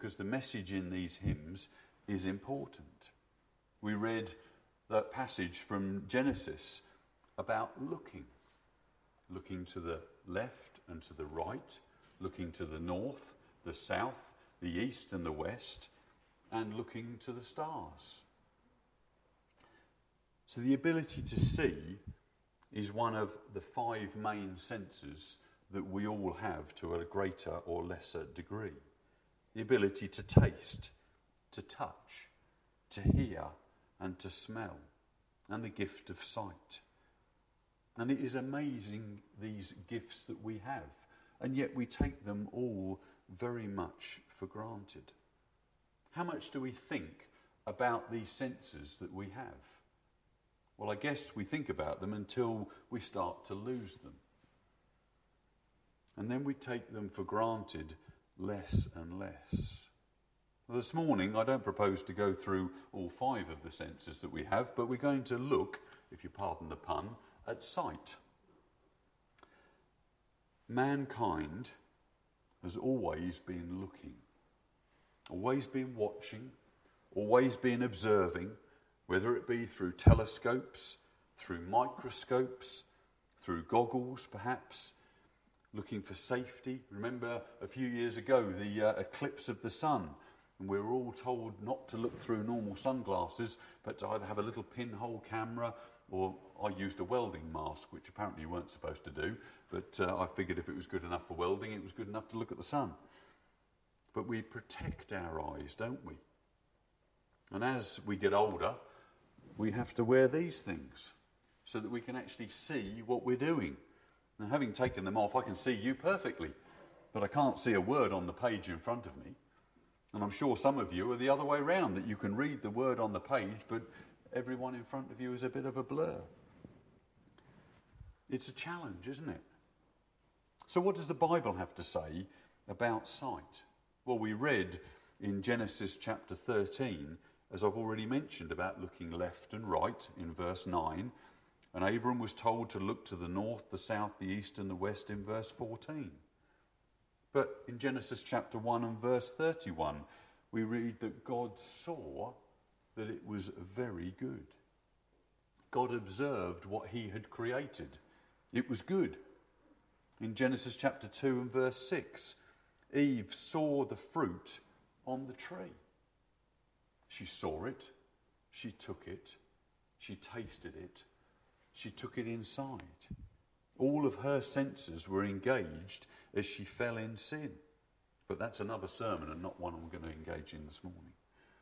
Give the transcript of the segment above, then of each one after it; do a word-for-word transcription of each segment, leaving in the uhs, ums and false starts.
because the message in these hymns is important. We read that passage from Genesis about looking. Looking to the left and to the right, looking to the north, the south, the east and the west, and looking to the stars. So the ability to see is one of the five main senses that we all have to a greater or lesser degree. The ability to taste, to touch, to hear, and to smell, and the gift of sight. And it is amazing, these gifts that we have, and yet we take them all very much for granted. How much do we think about these senses that we have? Well, I guess we think about them until we start to lose them. And then we take them for granted less and less. Well, this morning, I don't propose to go through all five of the senses that we have, but we're going to look, if you pardon the pun, at sight. Mankind has always been looking, always been watching, always been observing, whether it be through telescopes, through microscopes, through goggles perhaps, looking for safety. Remember a few years ago the uh, eclipse of the sun, and we were all told not to look through normal sunglasses, but to either have a little pinhole camera, or I used a welding mask, which apparently you weren't supposed to do, but uh, I figured if it was good enough for welding, it was good enough to look at the sun. But we protect our eyes, don't we? And as we get older, we have to wear these things so that we can actually see what we're doing. Now, having taken them off, I can see you perfectly, but I can't see a word on the page in front of me. And I'm sure some of you are the other way round, that you can read the word on the page, but everyone in front of you is a bit of a blur. It's a challenge, isn't it? So what does the Bible have to say about sight? Well, we read in Genesis chapter thirteen, as I've already mentioned, about looking left and right in verse nine. And Abram was told to look to the north, the south, the east and the west in verse fourteen. But in Genesis chapter one and verse thirty-one, we read that God saw that it was very good. God observed what he had created. It was good. In Genesis chapter two and verse six, Eve saw the fruit on the tree. She saw it, she took it, she tasted it, she took it inside. All of her senses were engaged as she fell in sin. But that's another sermon and not one I'm going to engage in this morning.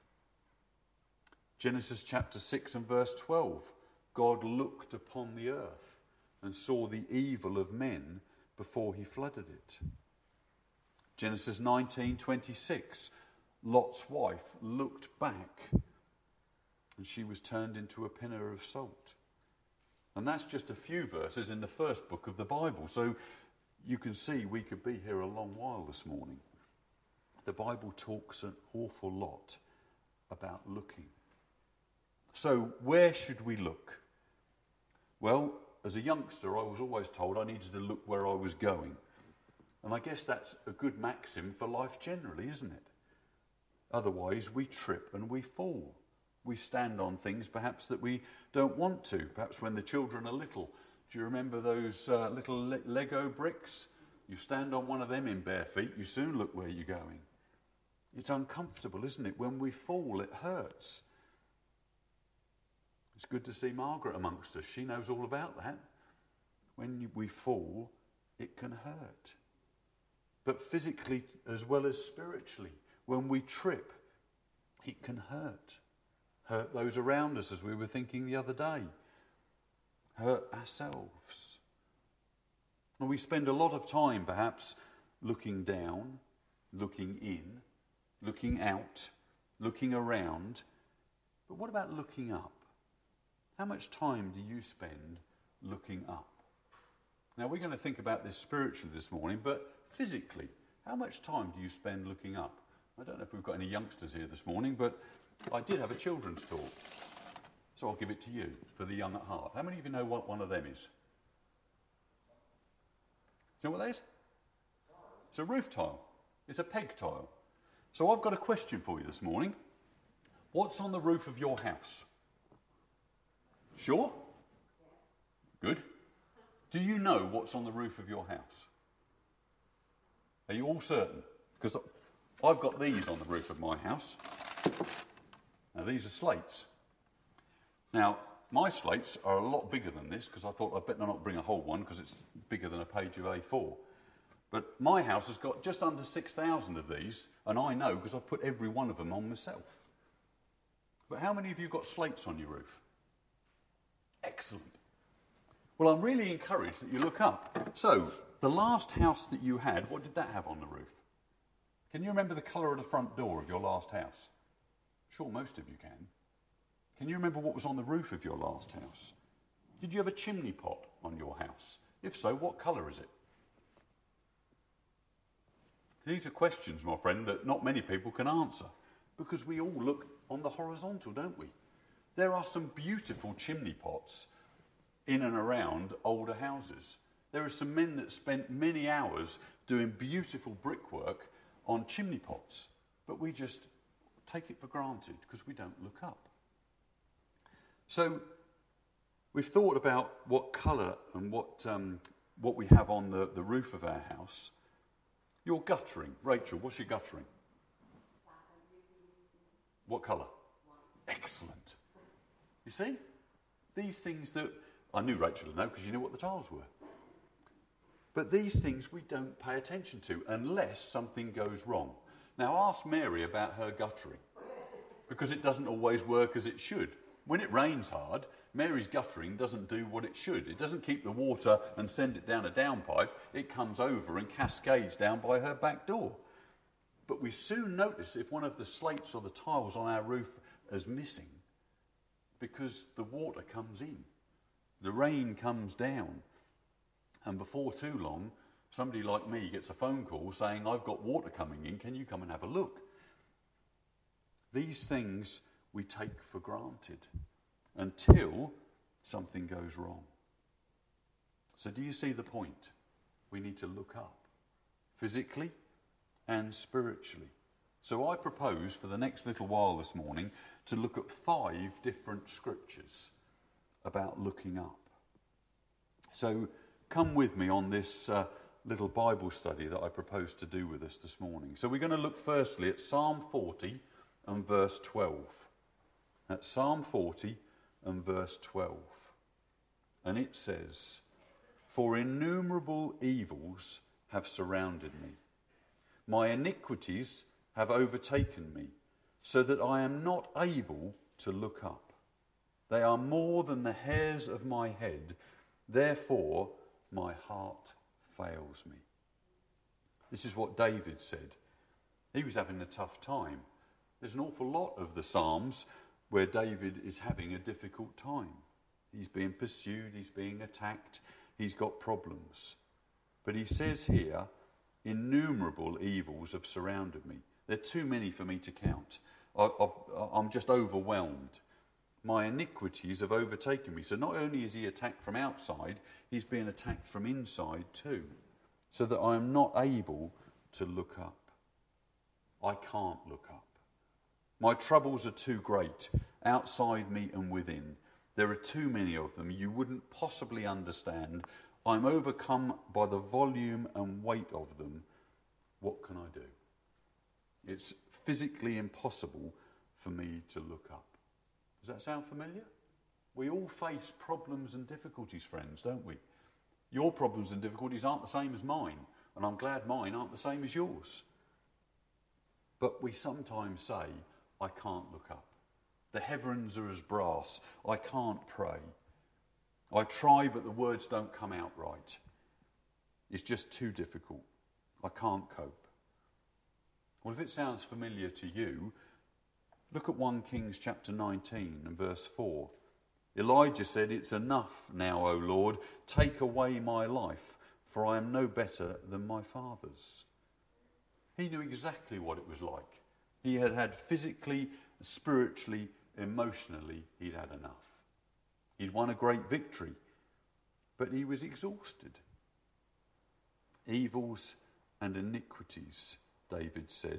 Genesis chapter six and verse twelve. God looked upon the earth and saw the evil of men before he flooded it. Genesis nineteen twenty-six. Lot's wife looked back and she was turned into a pillar of salt. And that's just a few verses in the first book of the Bible. So you can see we could be here a long while this morning. The Bible talks an awful lot about looking. So where should we look? Well, as a youngster, I was always told I needed to look where I was going. And I guess that's a good maxim for life generally, isn't it? Otherwise, we trip and we fall. We stand on things perhaps that we don't want to. Perhaps when the children are little. Do you remember those uh, little le- Lego bricks? You stand on one of them in bare feet, you soon look where you're going. It's uncomfortable, isn't it? When we fall, it hurts. It's good to see Margaret amongst us. She knows all about that. When we fall, it can hurt. But physically as well as spiritually, when we trip, it can hurt. Hurt those around us, as we were thinking the other day. Hurt ourselves. And we spend a lot of time, perhaps, looking down, looking in, looking out, looking around. But what about looking up? How much time do you spend looking up? Now, we're going to think about this spiritually this morning, but physically, how much time do you spend looking up? I don't know if we've got any youngsters here this morning, but I did have a children's talk. So I'll give it to you for the young at heart. How many of you know what one of them is? Do you know what that is? It's a roof tile. It's a peg tile. So I've got a question for you this morning. What's on the roof of your house? Sure? Good. Do you know what's on the roof of your house? Are you all certain? Because I've got these on the roof of my house. Now these are slates. Now my slates are a lot bigger than this because I thought I'd better not bring a whole one because it's bigger than a page of A four. But my house has got just under six thousand of these, and I know because I've put every one of them on myself. But how many of you got slates on your roof? Excellent. Well, I'm really encouraged that you look up. So, the last house that you had, what did that have on the roof? Can you remember the colour of the front door of your last house? Sure, most of you can. Can you remember what was on the roof of your last house? Did you have a chimney pot on your house? If so, what colour is it? These are questions, my friend, that not many people can answer because we all look on the horizontal, don't we? There are some beautiful chimney pots in and around older houses. There are some men that spent many hours doing beautiful brickwork on chimney pots, but we just take it for granted because we don't look up. So we've thought about what colour and what um, what we have on the, the roof of our house. You're guttering. Rachel, what's your guttering? What colour? Excellent. You see? These things that... I knew Rachel would know because you knew what the tiles were. But these things we don't pay attention to unless something goes wrong. Now ask Mary about her guttering because it doesn't always work as it should. When it rains hard, Mary's guttering doesn't do what it should. It doesn't keep the water and send it down a downpipe. It comes over and cascades down by her back door. But we soon notice if one of the slates or the tiles on our roof is missing because the water comes in. The rain comes down. And before too long, somebody like me gets a phone call saying, I've got water coming in, can you come and have a look? These things we take for granted until something goes wrong. So do you see the point? We need to look up, physically and spiritually. So I propose for the next little while this morning to look at five different scriptures about looking up. So come with me on this uh, little Bible study that I propose to do with us this morning. So we're going to look firstly at Psalm forty and verse twelve. At Psalm forty and verse twelve. And it says, "For innumerable evils have surrounded me. My iniquities have overtaken me, so that I am not able to look up. They are more than the hairs of my head, therefore my heart fails me." This is what David said. He was having a tough time. There's an awful lot of the Psalms where David is having a difficult time. He's being pursued, he's being attacked, he's got problems. But he says here, innumerable evils have surrounded me. They're too many for me to count. I, I've, I'm just overwhelmed. My iniquities have overtaken me. So not only is he attacked from outside, he's being attacked from inside too. So that I am not able to look up. I can't look up. My troubles are too great, outside me and within. There are too many of them. You wouldn't possibly understand. I'm overcome by the volume and weight of them. What can I do? It's physically impossible for me to look up. Does that sound familiar? We all face problems and difficulties, friends, don't we? Your problems and difficulties aren't the same as mine, and I'm glad mine aren't the same as yours. But we sometimes say, I can't look up. The heavens are as brass. I can't pray. I try, but the words don't come out right. It's just too difficult. I can't cope. Well, if it sounds familiar to you, look at First Kings chapter nineteen and verse four. Elijah said, "It's enough now, O Lord. Take away my life, for I am no better than my fathers." He knew exactly what it was like. He had had physically, spiritually, emotionally, he'd had enough. He'd won a great victory, but he was exhausted. Evils and iniquities, David said,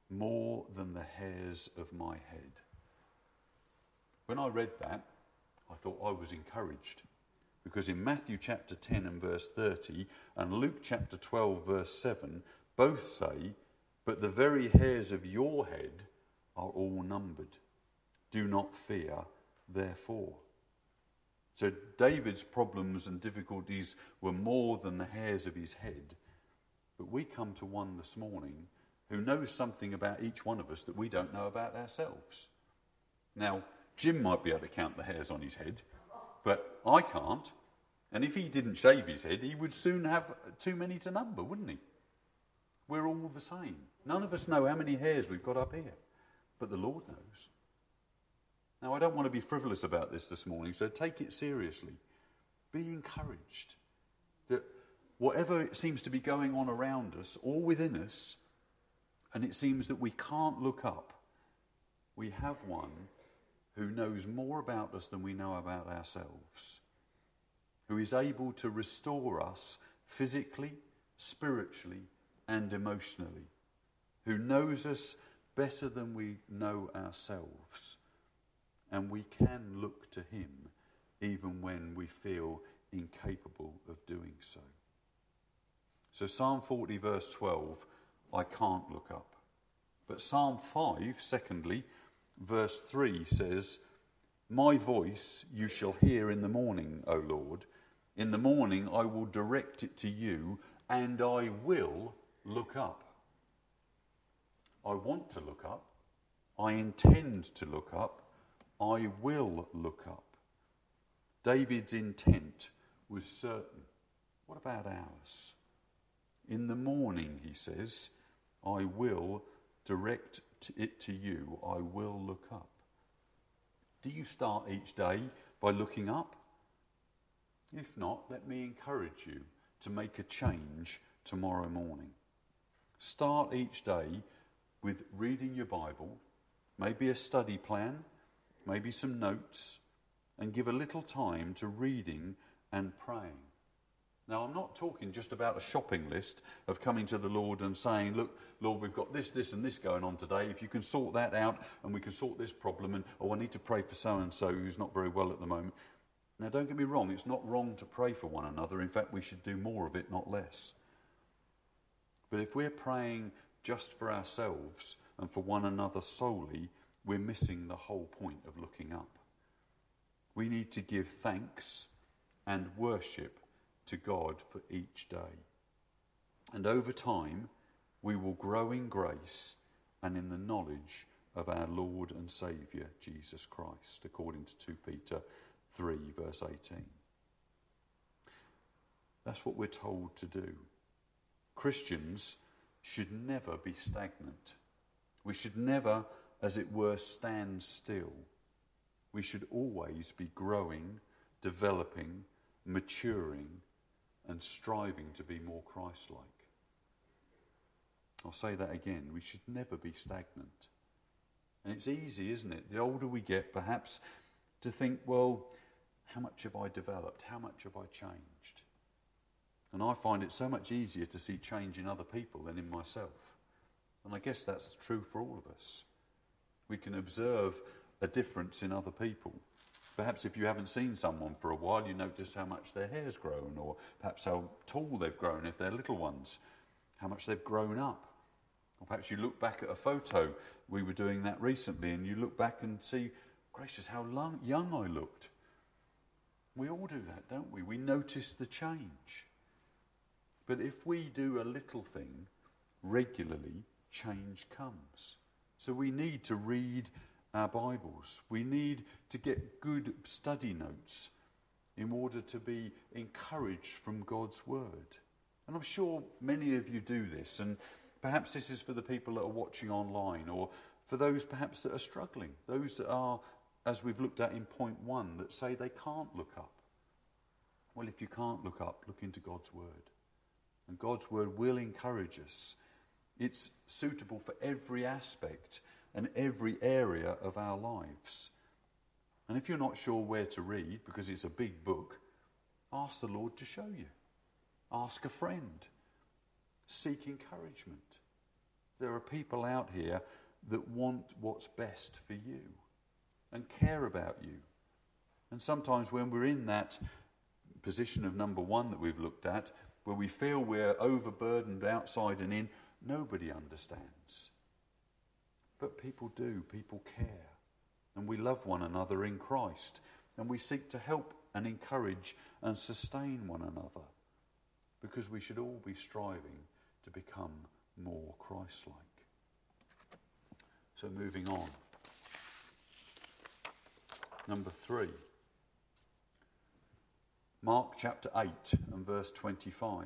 more than the hairs of my head. When I read that, I thought I was encouraged. Because in Matthew chapter ten and verse thirty and Luke chapter twelve verse seven, both say, but the very hairs of your head are all numbered. Do not fear, therefore. So David's problems and difficulties were more than the hairs of his head. But we come to one this morning who knows something about each one of us that we don't know about ourselves. Now, Jim might be able to count the hairs on his head, but I can't. And if he didn't shave his head, he would soon have too many to number, wouldn't he? We're all the same. None of us know how many hairs we've got up here, but the Lord knows. Now, I don't want to be frivolous about this this morning, so take it seriously. Be encouraged that whatever seems to be going on around us or within us, and it seems that we can't look up, we have one who knows more about us than we know about ourselves, who is able to restore us physically, spiritually, and emotionally, who knows us better than we know ourselves, and we can look to him even when we feel incapable of doing so. So Psalm forty verse twelve, I can't look up. But Psalm five, secondly, verse three says, my voice you shall hear in the morning, O Lord. In the morning I will direct it to you, and I will look up. I want to look up. I intend to look up. I will look up. David's intent was certain. What about ours? In the morning, he says, I will direct it to you. I will look up. Do you start each day by looking up? If not, let me encourage you to make a change tomorrow morning. Start each day with reading your Bible, maybe a study plan, maybe some notes, and give a little time to reading and praying. Now, I'm not talking just about a shopping list of coming to the Lord and saying, look, Lord, we've got this, this, and this going on today. If you can sort that out, and we can sort this problem, and oh, I need to pray for so-and-so who's not very well at the moment. Now, don't get me wrong. It's not wrong to pray for one another. In fact, we should do more of it, not less. But if we're praying just for ourselves and for one another solely, we're missing the whole point of looking up. We need to give thanks and worship to God for each day. And over time, we will grow in grace and in the knowledge of our Lord and Saviour, Jesus Christ, according to Second Peter three, verse eighteen. That's what we're told to do. Christians should never be stagnant. We should never, as it were, stand still. We should always be growing, developing, maturing, and striving to be more Christ-like. I'll say that again. We should never be stagnant. And it's easy, isn't it? The older we get, perhaps, to think, well, how much have I developed? How much have I changed? And I find it so much easier to see change in other people than in myself. And I guess that's true for all of us. We can observe a difference in other people. Perhaps if you haven't seen someone for a while, you notice how much their hair's grown, or perhaps how tall they've grown if they're little ones, how much they've grown up. Or perhaps you look back at a photo. We were doing that recently, and you look back and see, gracious, how long, young I looked. We all do that, don't we? We notice the change. But if we do a little thing regularly, change comes. So we need to read our Bibles. We need to get good study notes in order to be encouraged from God's Word. And I'm sure many of you do this, and perhaps this is for the people that are watching online, or for those perhaps that are struggling, those that are, as we've looked at in point one, that say they can't look up. Well, if you can't look up, look into God's Word. And God's Word will encourage us. It's suitable for every aspect and every area of our lives. And if you're not sure where to read, because it's a big book, ask the Lord to show you. Ask a friend. Seek encouragement. There are people out here that want what's best for you and care about you. And sometimes when we're in that position of number one that we've looked at, where we feel we're overburdened outside and in, nobody understands. But people do, people care. And we love one another in Christ. And we seek to help and encourage and sustain one another. Because we should all be striving to become more Christ-like. So moving on. Number three. Mark chapter eight and verse twenty-five.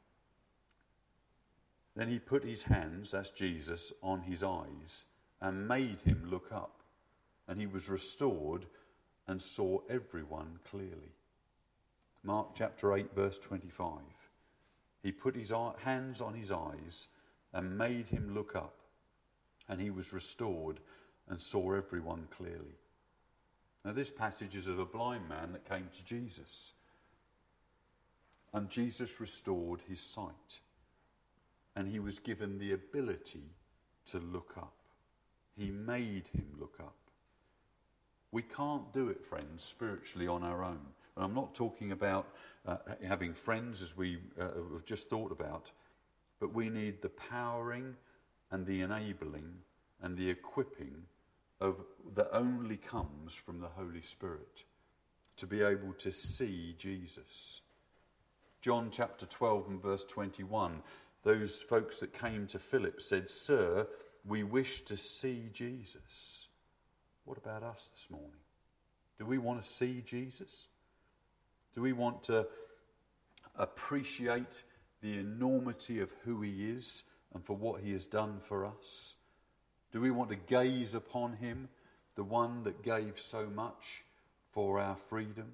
Then he put his hands, that's Jesus, on his eyes and made him look up. And he was restored and saw everyone clearly. Mark chapter eight verse twenty-five. He put his hands on his eyes and made him look up. And he was restored and saw everyone clearly. Now this passage is of a blind man that came to Jesus. And Jesus restored his sight. And he was given the ability to look up. He made him look up. We can't do it, friends, spiritually on our own. And I'm not talking about uh, having friends as we uh, have just thought about. But we need the powering and the enabling and the equipping of that only comes from the Holy Spirit to be able to see Jesus. John chapter twelve and verse twenty-one, those folks that came to Philip said, "Sir, we wish to see Jesus." What about us this morning? Do we want to see Jesus? Do we want to appreciate the enormity of who he is and for what he has done for us? Do we want to gaze upon him, the one that gave so much for our freedom?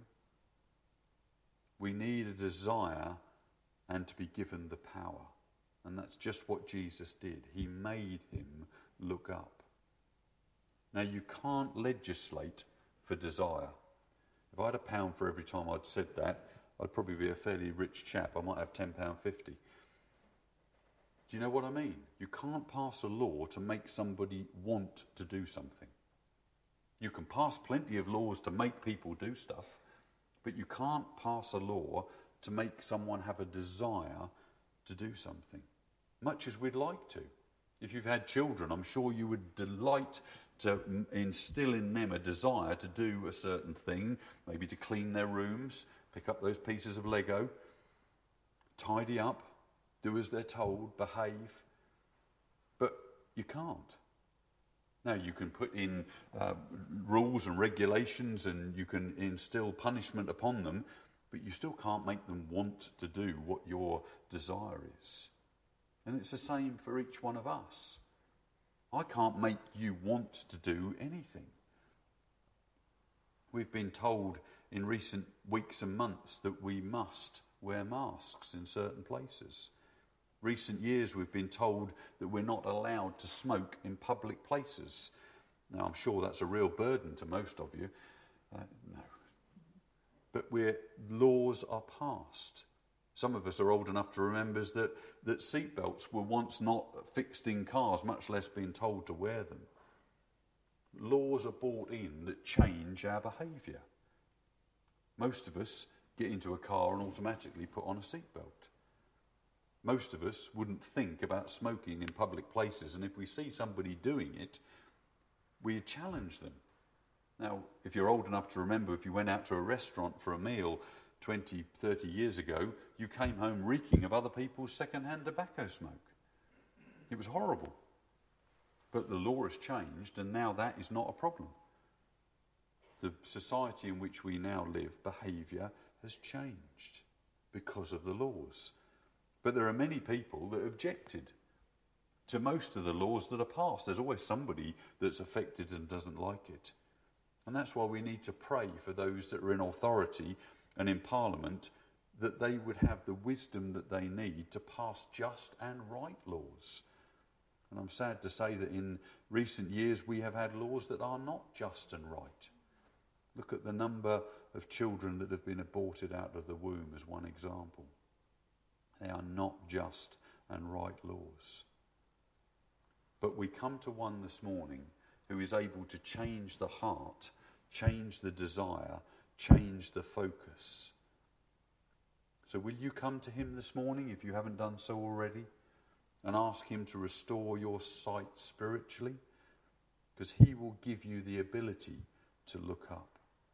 We need a desire and to be given the power. And that's just what Jesus did. He made him look up. Now, you can't legislate for desire. If I had a pound for every time I'd said that, I'd probably be a fairly rich chap. I might have ten pounds fifty. Do you know what I mean? You can't pass a law to make somebody want to do something. You can pass plenty of laws to make people do stuff, but you can't pass a law to make someone have a desire to do something, much as we'd like to. If you've had children, I'm sure you would delight to instill in them a desire to do a certain thing, maybe to clean their rooms, pick up those pieces of Lego, tidy up, do as they're told, behave. But you can't. Now, you can put in uh, rules and regulations and you can instill punishment upon them, but you still can't make them want to do what your desire is. And it's the same for each one of us. I can't make you want to do anything. We've been told in recent weeks and months that we must wear masks in certain places. Recent years we've been told that we're not allowed to smoke in public places. Now, I'm sure that's a real burden to most of you. Uh, no. But we're, laws are passed. Some of us are old enough to remember that, that seatbelts were once not fixed in cars, much less being told to wear them. Laws are brought in that change our behaviour. Most of us get into a car and automatically put on a seatbelt. Most of us wouldn't think about smoking in public places, and if we see somebody doing it, we challenge them. Now, if you're old enough to remember, if you went out to a restaurant for a meal twenty, thirty years ago, you came home reeking of other people's second-hand tobacco smoke. It was horrible. But the law has changed, and now that is not a problem. The society in which we now live, behaviour has changed because of the laws. But there are many people that objected to most of the laws that are passed. There's always somebody that's affected and doesn't like it. And that's why we need to pray for those that are in authority and in Parliament, that they would have the wisdom that they need to pass just and right laws. And I'm sad to say that in recent years we have had laws that are not just and right. Look at the number of children that have been aborted out of the womb as one example. They are not just and right laws. But we come to one this morning who is able to change the heart, change the desire, change the focus. So will you come to him this morning, if you haven't done so already, and ask him to restore your sight spiritually? Because he will give you the ability to look up.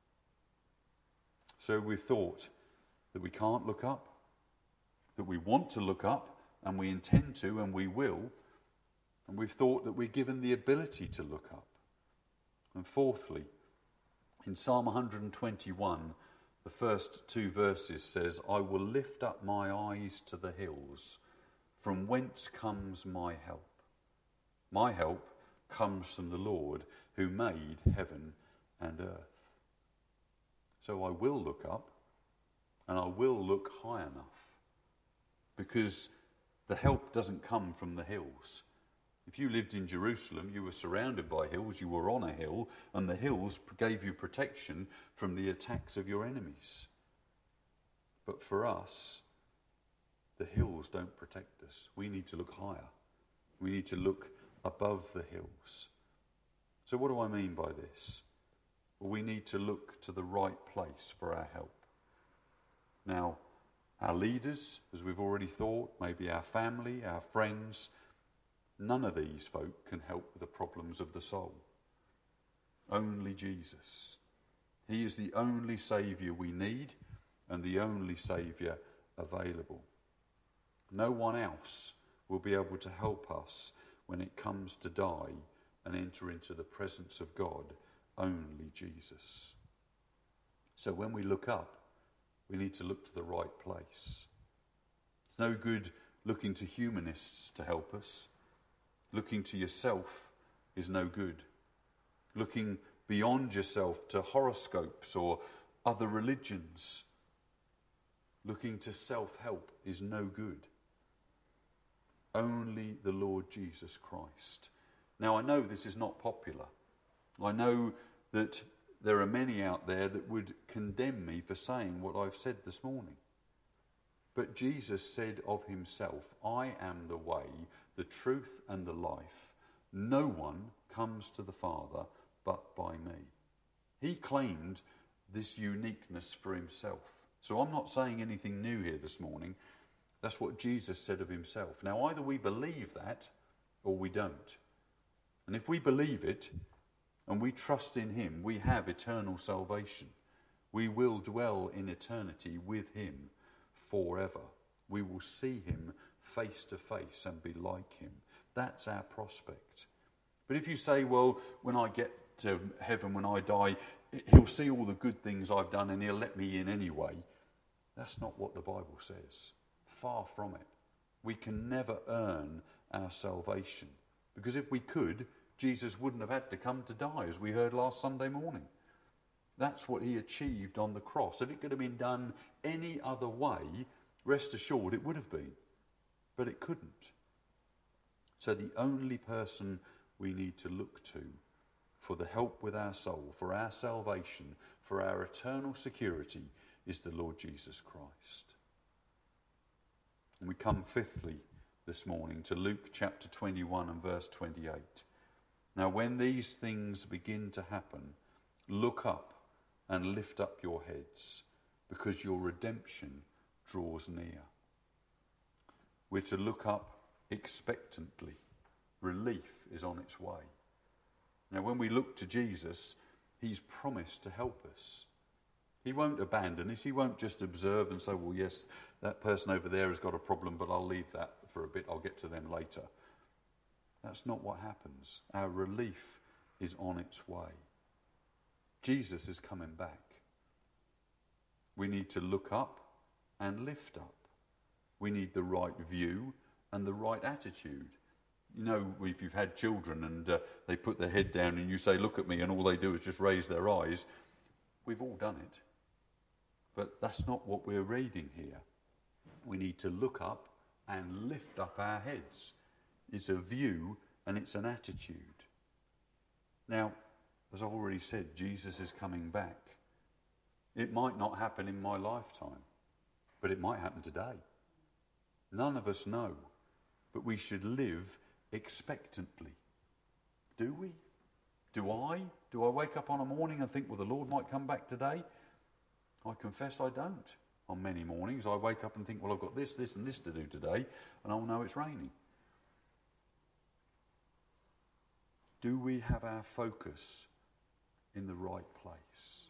So we've thought that we can't look up, that we want to look up, and we intend to, and we will. And we've thought that we're given the ability to look up. And fourthly, in Psalm one twenty-one, the first two verses says, I will lift up my eyes to the hills, from whence comes my help. My help comes from the Lord who made heaven and earth. So I will look up, and I will look high enough, because the help doesn't come from the hills. If you lived in Jerusalem, you were surrounded by hills, you were on a hill, and the hills gave you protection from the attacks of your enemies. But for us, the hills don't protect us. We need to look higher. We need to look above the hills. So what do I mean by this? Well, we need to look to the right place for our help. Now, our leaders, as we've already thought, maybe our family, our friends, none of these folk can help with the problems of the soul. Only Jesus. He is the only Saviour we need and the only Saviour available. No one else will be able to help us when it comes to die and enter into the presence of God. Only Jesus. So when we look up, we need to look to the right place. It's no good looking to humanists to help us. Looking to yourself is no good. Looking beyond yourself to horoscopes or other religions, looking to self-help is no good. Only the Lord Jesus Christ. Now, I know this is not popular. I know that there are many out there that would condemn me for saying what I've said this morning. But Jesus said of himself, I am the way, the truth and the life. No one comes to the Father but by me. He claimed this uniqueness for himself. So I'm not saying anything new here this morning. That's what Jesus said of himself. Now, either we believe that or we don't. And if we believe it and we trust in him, we have eternal salvation. We will dwell in eternity with him forever. We will see him face to face and be like him. That's our prospect. But if you say, well, when I get to heaven, when I die, he'll see all the good things I've done and he'll let me in anyway. That's not what the Bible says. Far from it. We can never earn our salvation. Because if we could, Jesus wouldn't have had to come to die, as we heard last Sunday morning. That's what he achieved on the cross. If it could have been done any other way, rest assured it would have been. But it couldn't. So the only person we need to look to for the help with our soul, for our salvation, for our eternal security, is the Lord Jesus Christ. And we come fifthly this morning to Luke chapter twenty-one and verse twenty-eight. Now when these things begin to happen, look up and lift up your heads, because your redemption draws near. We're to look up expectantly. Relief is on its way. Now when we look to Jesus, he's promised to help us. He won't abandon us. He won't just observe and say, well, yes, that person over there has got a problem, but I'll leave that for a bit. I'll get to them later. That's not what happens. Our relief is on its way. Jesus is coming back. We need to look up and lift up. We need the right view and the right attitude. You know, if you've had children and uh, they put their head down and you say, look at me, and all they do is just raise their eyes, we've all done it. But that's not what we're reading here. We need to look up and lift up our heads. It's a view and it's an attitude. Now, as I've already said, Jesus is coming back. It might not happen in my lifetime, but it might happen today. None of us know, but we should live expectantly. Do we? Do I? Do I wake up on a morning and think, well, the Lord might come back today? I confess I don't. On many mornings, I wake up and think, well, I've got this, this, and this to do today, and I'll know it's raining. Do we have our focus in the right place?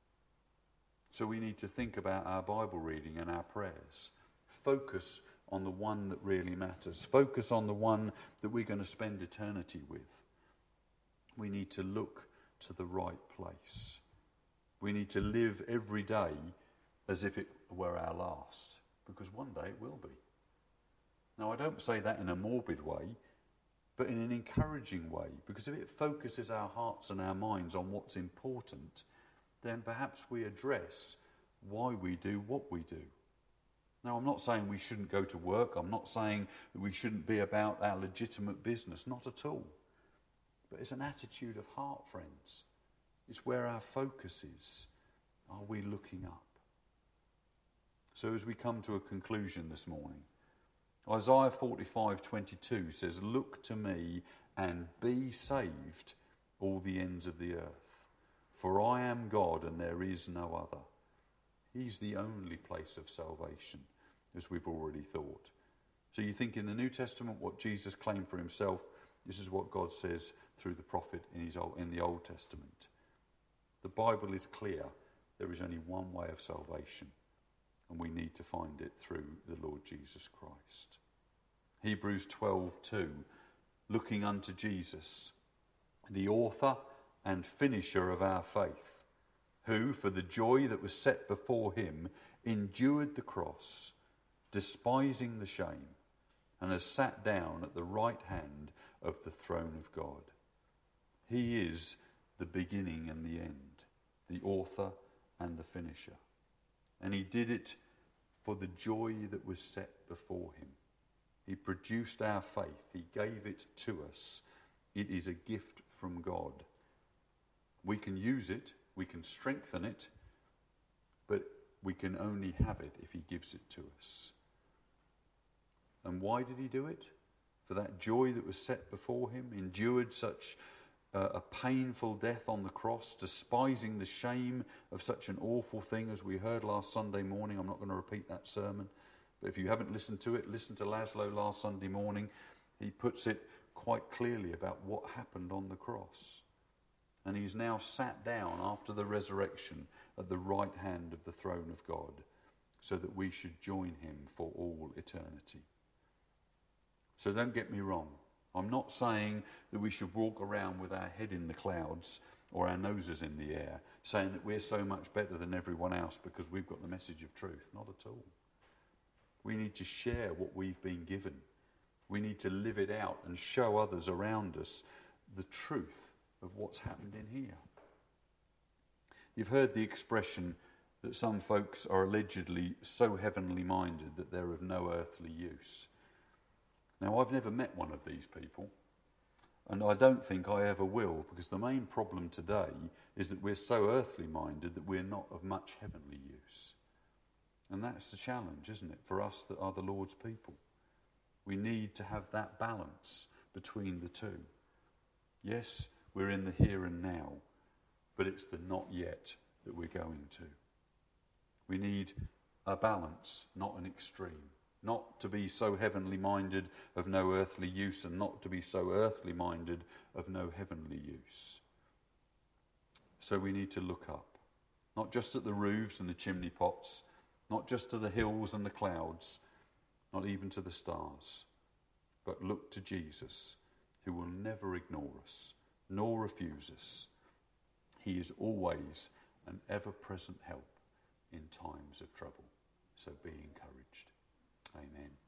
So we need to think about our Bible reading and our prayers. Focus on the one that really matters. Focus on the one that we're going to spend eternity with. We need to look to the right place. We need to live every day as if it were our last, because one day it will be. Now, I don't say that in a morbid way, but in an encouraging way, because if it focuses our hearts and our minds on what's important, then perhaps we address why we do what we do. Now, I'm not saying we shouldn't go to work. I'm not saying that we shouldn't be about our legitimate business. Not at all. But it's an attitude of heart, friends. It's where our focus is. Are we looking up? So as we come to a conclusion this morning, Isaiah forty-five twenty-two says, "Look to me and be saved, all the ends of the earth. For I am God and there is no other." He's the only place of salvation, as we've already thought. So you think in the New Testament what Jesus claimed for himself, this is what God says through the prophet in, his old, in the Old Testament. The Bible is clear. There is only one way of salvation, and we need to find it through the Lord Jesus Christ. Hebrews twelve two, looking unto Jesus, the author and finisher of our faith, who, for the joy that was set before him, endured the cross, despising the shame, and has sat down at the right hand of the throne of God. He is the beginning and the end, the author and the finisher. And he did it for the joy that was set before him. He produced our faith. He gave it to us. It is a gift from God. We can use it. We can strengthen it. But we can only have it if he gives it to us. And why did he do it? For that joy that was set before him, endured such uh, a painful death on the cross, despising the shame of such an awful thing as we heard last Sunday morning. I'm not going to repeat that sermon, but if you haven't listened to it, listen to Laszlo last Sunday morning. He puts it quite clearly about what happened on the cross. And he's now sat down after the resurrection at the right hand of the throne of God, so that we should join him for all eternity. So don't get me wrong. I'm not saying that we should walk around with our head in the clouds or our noses in the air, saying that we're so much better than everyone else because we've got the message of truth. Not at all. We need to share what we've been given. We need to live it out and show others around us the truth of what's happened in here. You've heard the expression that some folks are allegedly so heavenly minded that they're of no earthly use. Now, I've never met one of these people, and I don't think I ever will, because the main problem today is that we're so earthly minded that we're not of much heavenly use. And that's the challenge, isn't it, for us that are the Lord's people. We need to have that balance between the two. Yes, we're in the here and now, but it's the not yet that we're going to. We need a balance, not an extreme. Not to be so heavenly minded of no earthly use, and not to be so earthly minded of no heavenly use. So we need to look up, not just at the roofs and the chimney pots, not just to the hills and the clouds, not even to the stars, but look to Jesus, who will never ignore us, nor refuse us. He is always an ever-present help in times of trouble. So be encouraged. Amen.